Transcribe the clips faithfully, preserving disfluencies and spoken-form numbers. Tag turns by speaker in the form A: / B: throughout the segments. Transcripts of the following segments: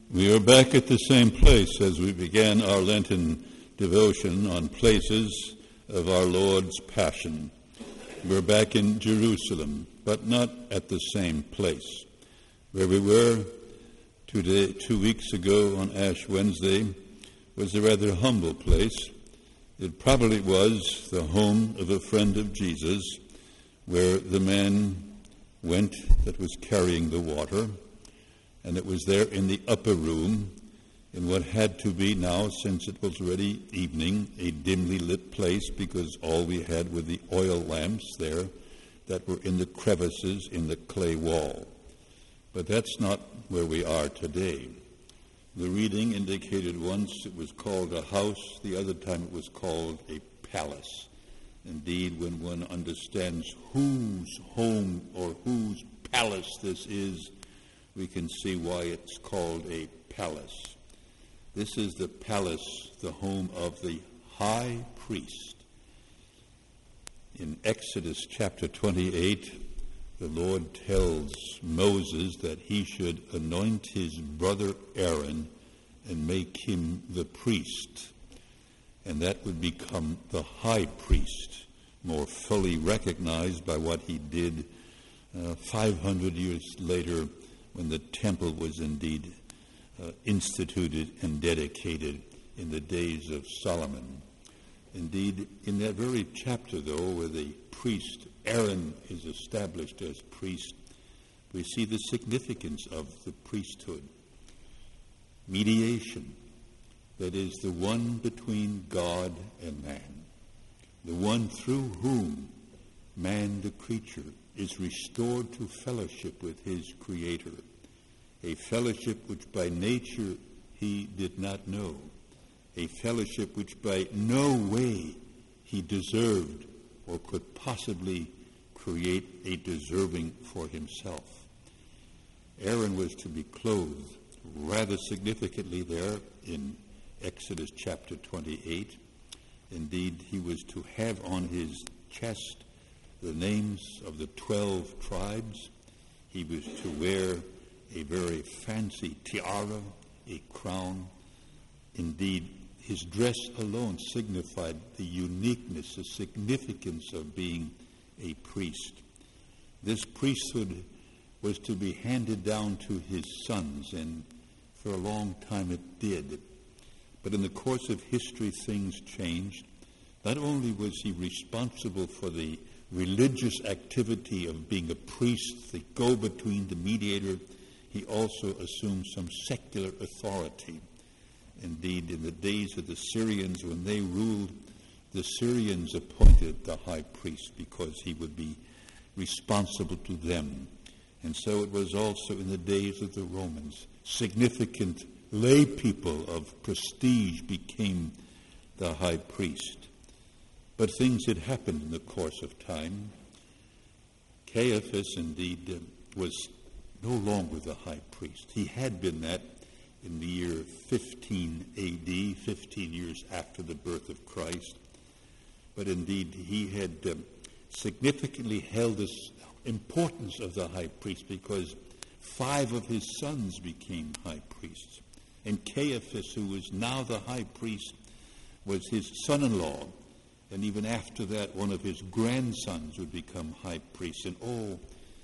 A: We are back at the same place as we began our Lenten devotion on places of our Lord's Passion. We're back in Jerusalem, but not at the same place. Where we were two, day, two weeks ago on Ash Wednesday was a rather humble place. It probably was the home of a friend of Jesus, where the man went that was carrying the water, and it was there in the upper room, in what had to be now, since it was already evening, a dimly lit place, because all we had were the oil lamps there that were in the crevices in the clay wall. But that's not where we are today. The reading indicated once it was called a house, the other time it was called a palace. Indeed, when one understands whose home or whose palace this is, we can see why it's called a palace. This is the palace, the home of the high priest. In Exodus chapter twenty-eight, the Lord tells Moses that he should anoint his brother Aaron and make him the priest. And that would become the high priest, more fully recognized by what he did uh, five hundred years later, when the temple was indeed uh, instituted and dedicated in the days of Solomon. Indeed, in that very chapter, though, where the priest Aaron is established as priest, we see the significance of the priesthood. Mediation, that is, the one between God and man, the one through whom man, the creature, is restored to fellowship with his Creator, a fellowship which by nature he did not know, a fellowship which by no way he deserved or could possibly create a deserving for himself. Aaron was to be clothed rather significantly there in Exodus chapter twenty-eight. Indeed, he was to have on his chest the names of the twelve tribes. He was to wear a very fancy tiara, a crown. Indeed, his dress alone signified the uniqueness, the significance of being a priest. This priesthood was to be handed down to his sons, and for a long time it did. But in the course of history, things changed. Not only was he responsible for the religious activity of being a priest, the go-between, the mediator, he also assumed some secular authority. Indeed, in the days of the Syrians, when they ruled, the Syrians appointed the high priest because he would be responsible to them. And so it was also in the days of the Romans. Significant lay people of prestige became the high priest. But things had happened in the course of time. Caiaphas, indeed, uh, was no longer the high priest. He had been that in the year fifteen A D, fifteen years after the birth of Christ. But indeed, he had um, significantly held this importance of the high priest because five of his sons became high priests. And Caiaphas, who was now the high priest, was his son-in-law. And even after that, one of his grandsons would become high priest. And oh,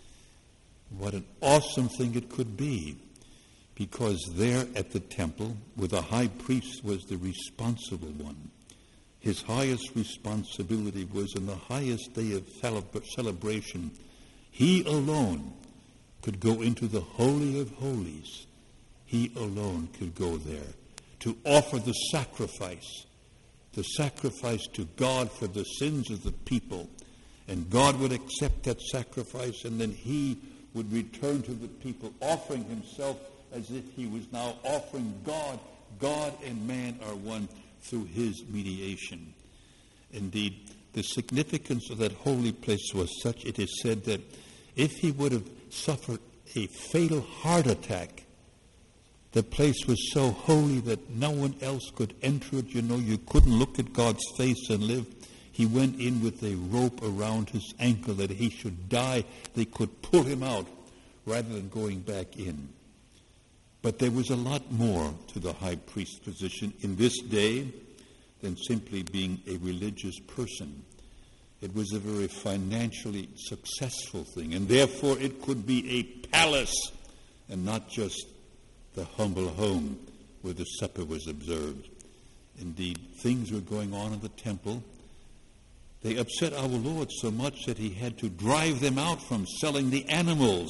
A: what an awesome thing it could be. Because there at the temple, where the high priest was the responsible one, his highest responsibility was in the highest day of celebration. He alone could go into the Holy of Holies. He alone could go there to offer the sacrifice, the sacrifice to God for the sins of the people. And God would accept that sacrifice, and then he would return to the people, offering himself as if he was now offering God. God and man are one through his mediation. Indeed, the significance of that holy place was such, it is said that if he would have suffered a fatal heart attack, the place was so holy that no one else could enter it. You know, you couldn't look at God's face and live. He went in with a rope around his ankle that he should die. They could pull him out rather than going back in. But there was a lot more to the high priest position in this day than simply being a religious person. It was a very financially successful thing, and therefore it could be a palace and not just the humble home where the supper was observed. Indeed, things were going on in the temple. They upset our Lord so much that he had to drive them out from selling the animals.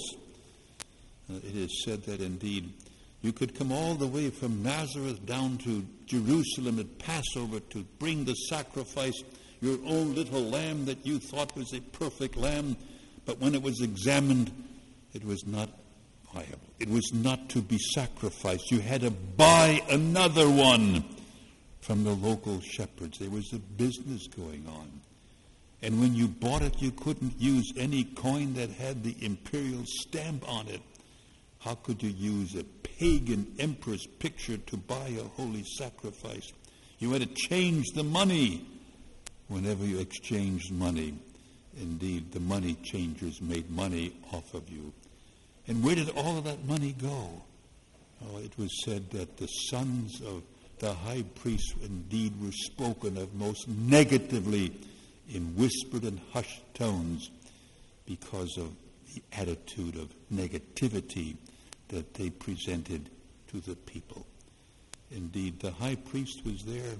A: Uh, it is said that indeed you could come all the way from Nazareth down to Jerusalem at Passover to bring the sacrifice, your own little lamb that you thought was a perfect lamb, but when it was examined, it was not viable. It was not to be sacrificed. You had to buy another one from the local shepherds. There was a business going on. And when you bought it, you couldn't use any coin that had the imperial stamp on it. How could you use a pagan emperor's picture to buy a holy sacrifice? You had to change the money. Whenever you exchanged money, indeed, the money changers made money off of you. And where did all of that money go? Oh, it was said that the sons of the high priest indeed were spoken of most negatively in whispered and hushed tones because of the attitude of negativity that they presented to the people. Indeed, the high priest was there,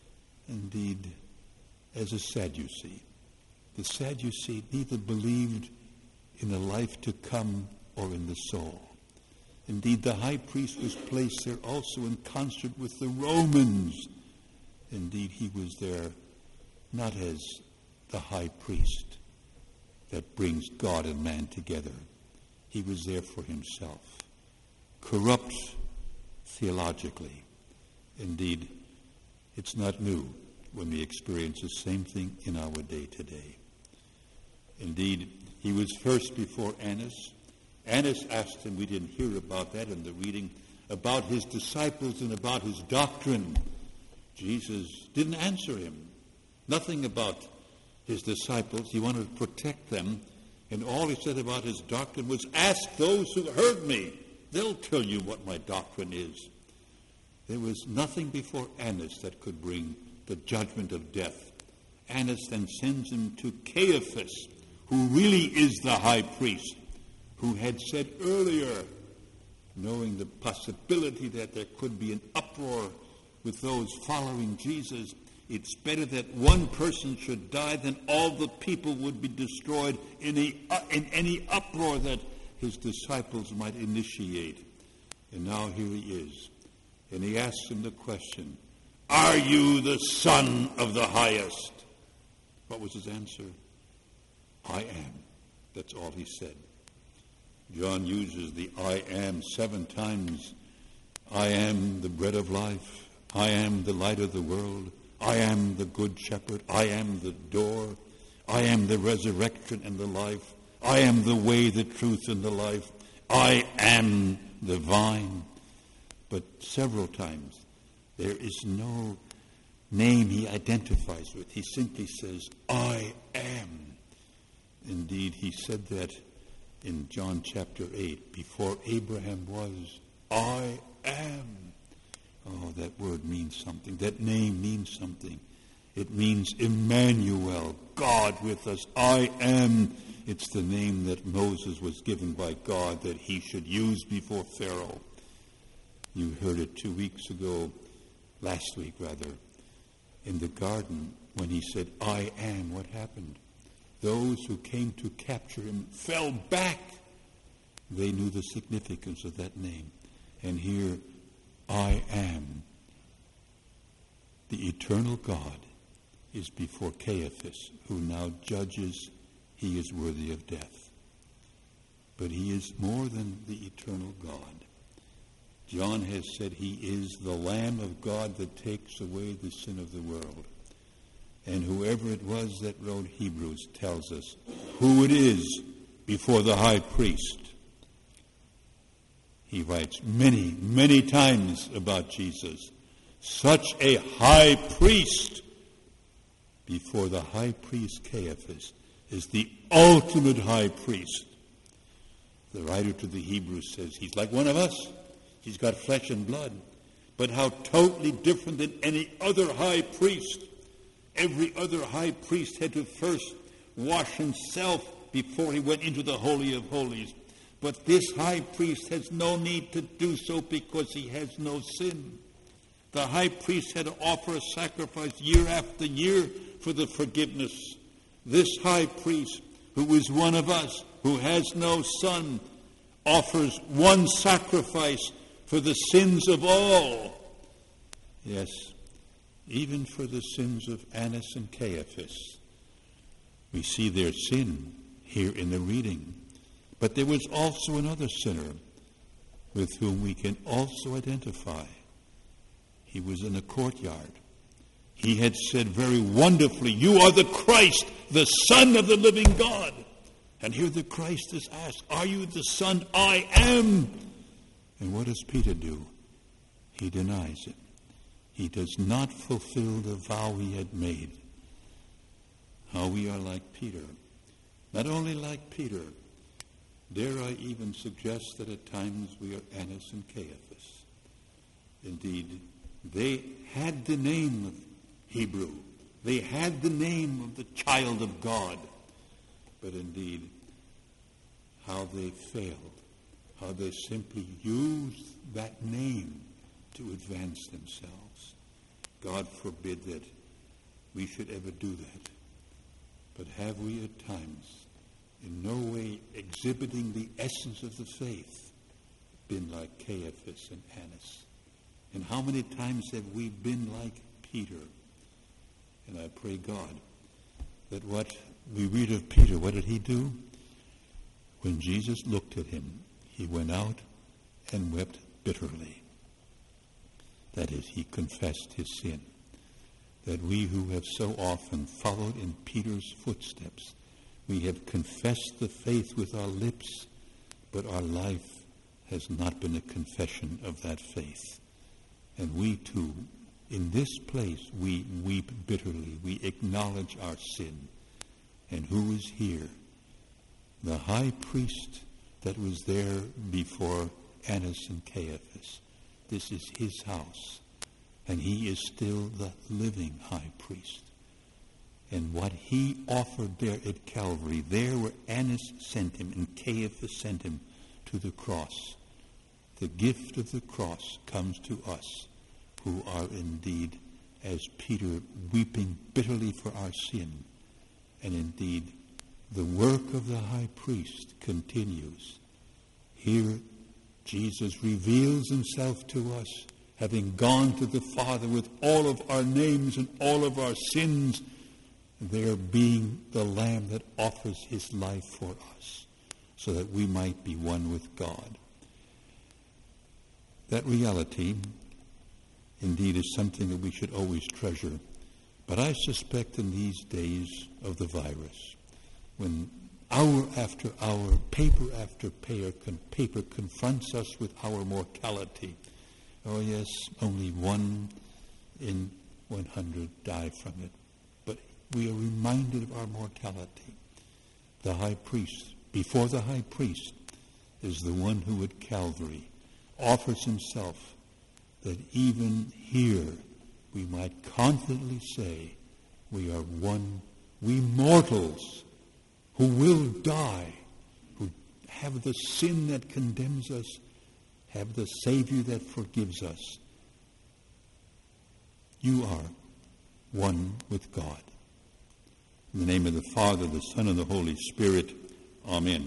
A: indeed, as a Sadducee. The Sadducee neither believed in a life to come or in the soul. Indeed, the high priest was placed there also in concert with the Romans. Indeed, he was there not as the high priest that brings God and man together. He was there for himself, corrupt theologically. Indeed, it's not new when we experience the same thing in our day today. Indeed, he was first before Annas. Annas asked him, we didn't hear about that in the reading, about his disciples and about his doctrine. Jesus didn't answer him. Nothing about his disciples. He wanted to protect them. And all he said about his doctrine was, ask those who heard me. They'll tell you what my doctrine is. There was nothing before Annas that could bring the judgment of death. Annas then sends him to Caiaphas, who really is the high priest, who had said earlier, knowing the possibility that there could be an uproar with those following Jesus, it's better that one person should die than all the people would be destroyed in, a, uh, in any uproar that his disciples might initiate. And now here he is. And he asks him the question, are you the Son of the Highest? What was his answer? I am. That's all he said. John uses the I am seven times. I am the bread of life. I am the light of the world. I am the good shepherd. I am the door. I am the resurrection and the life. I am the way, the truth, and the life. I am the vine. But several times there is no name he identifies with. He simply says, I am. Indeed, he said that in John chapter eight. Before Abraham was, I am. Oh, that word means something. That name means something. It means Emmanuel, God with us. I am. It's the name that Moses was given by God that he should use before Pharaoh. You heard it two weeks ago, last week rather, in the garden when he said, I am. What happened? Those who came to capture him fell back. They knew the significance of that name. And here, I am. The eternal God is before Caiaphas, who now judges he is worthy of death. But he is more than the eternal God. John has said he is the Lamb of God that takes away the sin of the world. And whoever it was that wrote Hebrews tells us who it is before the high priest. He writes many, many times about Jesus. Such a high priest before the high priest Caiaphas is the ultimate high priest. The writer to the Hebrews says he's like one of us. He's got flesh and blood. But how totally different than any other high priest. Every other high priest had to first wash himself before he went into the Holy of Holies. But this high priest has no need to do so because he has no sin. The high priest had to offer a sacrifice year after year for the forgiveness. This high priest, who is one of us, who has no son, offers one sacrifice for the sins of all. Yes, even for the sins of Annas and Caiaphas. We see their sin here in the reading. But there was also another sinner with whom we can also identify. He was in the courtyard. He had said very wonderfully, "You are the Christ, the Son of the living God." And here the Christ is asked, "Are you the Son?" "I am." And what does Peter do? He denies it. He does not fulfill the vow he had made. How we are like Peter. Not only like Peter, dare I even suggest that at times we are Annas and Caiaphas. Indeed, they had the name of Hebrew. They had the name of the child of God. But indeed, how they failed. How they simply used that name to advance themselves. God forbid that we should ever do that. But have we at times, in no way exhibiting the essence of the faith, been like Caiaphas and Annas? And how many times have we been like Peter? And I pray God that what we read of Peter, what did he do? When Jesus looked at him, he went out and wept bitterly. That is, he confessed his sin. That we who have so often followed in Peter's footsteps, we have confessed the faith with our lips, but our life has not been a confession of that faith. And we too, in this place, we weep bitterly. We acknowledge our sin. And who is here? The high priest that was there before Annas and Caiaphas. This is his house. And he is still the living high priest. And what he offered there at Calvary, there where Annas sent him and Caiaphas sent him to the cross, the gift of the cross comes to us who are indeed, as Peter, weeping bitterly for our sin. And indeed, the work of the high priest continues. Here, Jesus reveals himself to us, having gone to the Father with all of our names and all of our sins, there being the Lamb that offers his life for us, so that we might be one with God. That reality, indeed, is something that we should always treasure. But I suspect in these days of the virus, when hour after hour, paper after paper, paper confronts us with our mortality. Oh yes, only one in one hundred die from it. But we are reminded of our mortality. The high priest, before the high priest, is the one who at Calvary offers himself, that even here we might confidently say we are one, we mortals who will die, who have the sin that condemns us, have the Savior that forgives us. You are one with God. In the name of the Father, the Son, and the Holy Spirit, amen.